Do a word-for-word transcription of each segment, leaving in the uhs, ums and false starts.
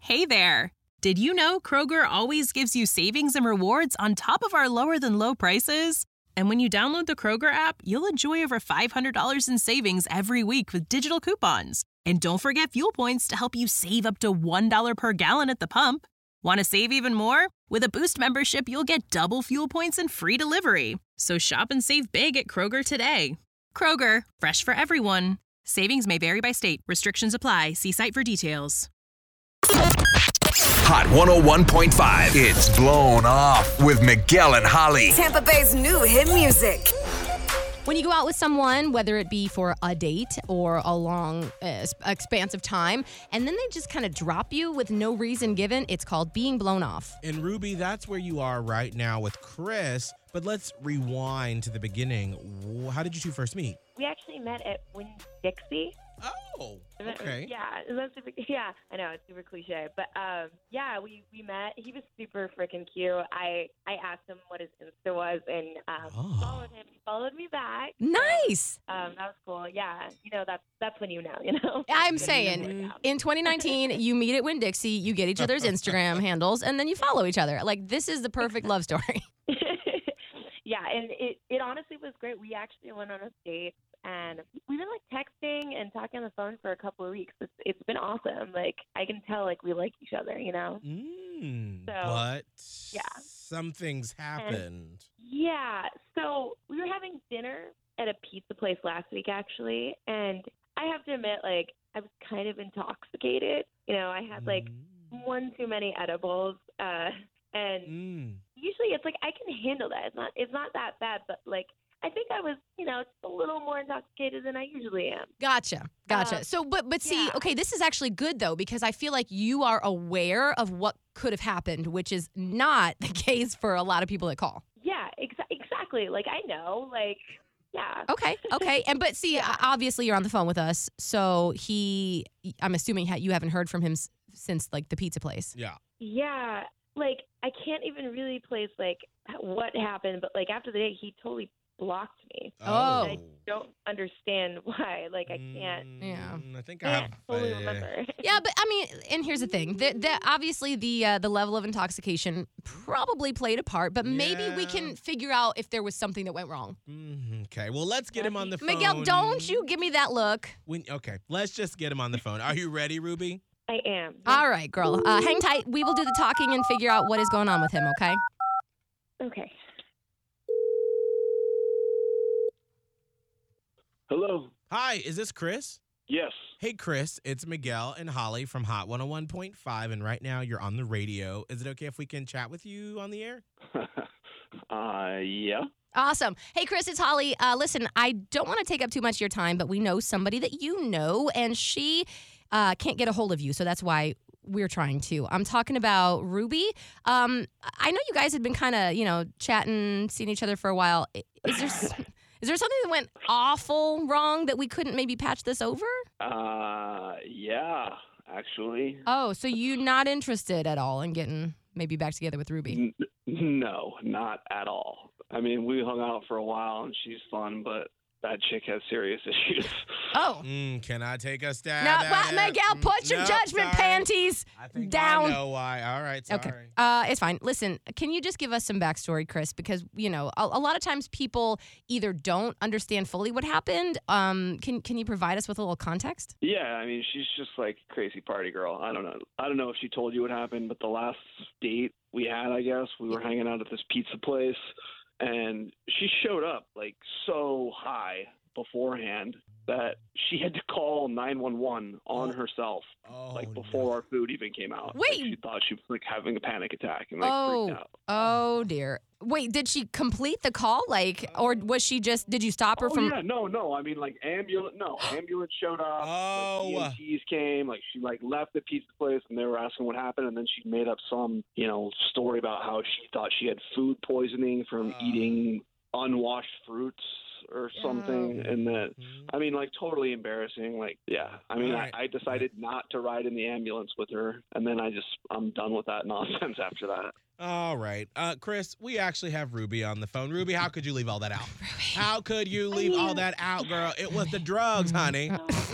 Hey there! Did you know Kroger always gives you savings and rewards on top of our lower-than-low prices? And when you download the Kroger app, you'll enjoy over five hundred dollars in savings every week with digital coupons. And don't forget fuel points to help you save up to one dollar per gallon at the pump. Want to save even more? With a Boost membership, you'll get double fuel points and free delivery. So shop and save big at Kroger today. Kroger, fresh for everyone. Savings may vary by state. Restrictions apply. See site for details. Hot one oh one point five. It's Blown Off with Miguel and Holly. Tampa Bay's new hit music. When you go out with someone, whether it be for a date or a long uh, expanse of time, and then they just kind of drop you with no reason given, it's called being blown off. And Ruby, that's where you are right now with Chris. But let's rewind to the beginning. How did you two first meet? We actually met at Winn-Dixie. Oh, okay. Yeah, that's super, yeah, I know, it's super cliche. But, um, yeah, we, we met. He was super freaking cute. I, I asked him what his Insta was, and um, Oh. followed him. He followed me back. Nice. Um, that was cool. Yeah, you know, that's that's when you know, you know. I'm When saying, you work out. in twenty nineteen, you meet at Winn-Dixie, you get each other's Instagram handles, and then you follow each other. Like, this is the perfect love story. Yeah, and it, it honestly was great. We actually went on a date, and we've been, like, texting and talking on the phone for a couple of weeks. It's It's been awesome. Like, I can tell, like, we like each other, you know? Mm, So, but yeah. some things happened. Yeah, so we were having dinner at a pizza place last week, actually, and I have to admit, like, I was kind of intoxicated. You know, I had, like, Mm. one too many edibles, uh, and Mm. usually it's like I can handle that. It's not it's not that bad, but like I think I was, you know, just a little more intoxicated than I usually am. Gotcha. Gotcha. Um, so, but but see, yeah. okay, this is actually good though, because I feel like you are aware of what could have happened, which is not the case for a lot of people that call. Yeah, exa- exactly. Like I know, like yeah. Okay. Okay. And but see, Yeah. obviously you're on the phone with us, so he, I'm assuming ha- you haven't heard from him s- since like the pizza place. Yeah. Yeah, like I can't even really place like what happened, but like after the day, he totally blocked me. Oh. I don't understand why. Like I can't. Yeah. Mm, I think I I have. can't fully uh, remember. Yeah, but I mean, and here's the thing: that that obviously the uh, the level of intoxication probably played a part, but maybe we Yeah. can figure out if there was something that went wrong. mm, Okay. Well, let's get him on the phone. Miguel, don't you give me that look. When, okay. Let's just get him on the phone. Are you ready, Ruby? I am. All right, girl. Uh, hang tight. We will do the talking and figure out what is going on with him, okay? Okay. Hello. Hi. Is this Chris? Yes. Hey, Chris. It's Miguel and Holly from Hot one oh one point five, and right now you're on the radio. Is it okay if we can chat with you on the air? uh, yeah. Awesome. Hey, Chris, it's Holly. Uh, listen, I don't want to take up too much of your time, but we know somebody that you know, and she uh, can't get a hold of you, so that's why we're trying to. I'm talking about Ruby. Um, I know you guys had been kind of, you know, chatting, seeing each other for a while. Is there s- is there something that went awful wrong that we couldn't maybe patch this over? Uh, yeah, actually. Oh, so you're not interested at all in getting maybe back together with Ruby? N- no, not at all. I mean, we hung out for a while, and she's fun, but that chick has serious issues. Oh. Mm, can I take a stab Now, at well, it? Miguel, Mm, put your no, judgment sorry. panties I think down. I know why. All right, sorry. Okay. Uh, it's fine. Listen, can you just give us some backstory, Chris? Because, you know, a, a lot of times people either don't understand fully what happened. Um, can can you provide us with a little context? Yeah, I mean, she's just like a crazy party girl. I don't know. I don't know if she told you what happened, but the last date we had, I guess, we were hanging out at this pizza place, and she showed up like so high beforehand that she had to call nine one one on Oh. herself, Oh, like no. before our food even came out. Wait. Like, she thought she was like having a panic attack and like Oh, freaked out. oh dear. Wait, did she complete the call? Like, or was she just, did you stop her Oh from? yeah, no, no. I mean, like ambulance. No, ambulance showed up. Oh. like, E M Ts came. Like she like left the pizza place, and they were asking what happened, and then she made up some, you know, story about how she thought she had food poisoning from Uh. eating unwashed fruits or something, and that. Mhm. I mean, like totally embarrassing. Like, yeah. I mean, All right. I, I decided not to ride in the ambulance with her, and then I just I'm done with that nonsense after that. All right. Uh, Chris, we actually have Ruby on the phone. Ruby, how could you leave all that out? How could you leave all that out, girl? It was the drugs, honey.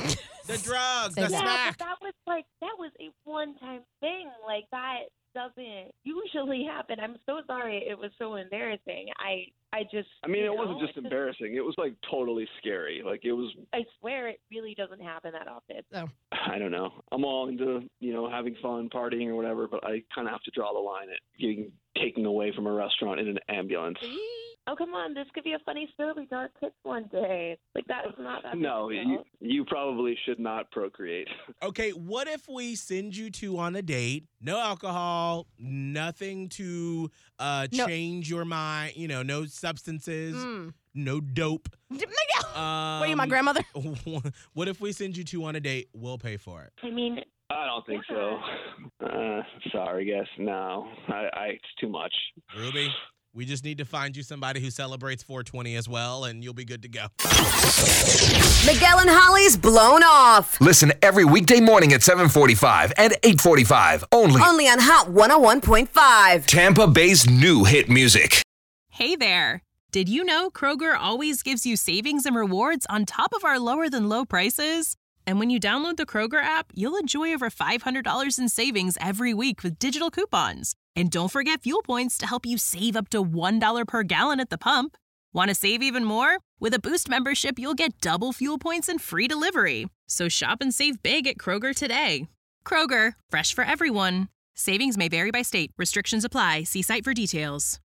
The drugs, the Say that. Yeah, smack. but that was like that was a one-time thing. Like that doesn't usually happen. I'm so sorry. It was so embarrassing. I I just. I mean, you it wasn't know, just it's embarrassing. It was like totally scary. Like it was. I swear it really doesn't happen that often. Oh. I don't know. I'm all into, you know, having fun, partying or whatever, but I kind of have to draw the line at getting taken away from a restaurant in an ambulance. Oh, come on. This could be a funny story with our kids one day. Like, that is not that No, big a you, deal. you probably should not procreate. Okay, what if we send you two on a date? No alcohol, nothing to uh, No. change your mind. You know, no substances, Mm. no dope. Miguel, Um, what are you, my grandmother? What if we send you two on a date? We'll pay for it. I mean, I don't think so. Uh, sorry, guess. No, I, I, it's too much. Ruby, we just need to find you somebody who celebrates four twenty as well, and you'll be good to go. Miguel and Holly's Blown Off. Listen every weekday morning at seven forty-five and eight forty-five. Only Only on Hot one oh one point five. Tampa Bay's new hit music. Hey there. Did you know Kroger always gives you savings and rewards on top of our lower than low prices? And when you download the Kroger app, you'll enjoy over five hundred dollars in savings every week with digital coupons. And don't forget fuel points to help you save up to one dollar per gallon at the pump. Want to save even more? With a Boost membership, you'll get double fuel points and free delivery. So shop and save big at Kroger today. Kroger, fresh for everyone. Savings may vary by state. Restrictions apply. See site for details.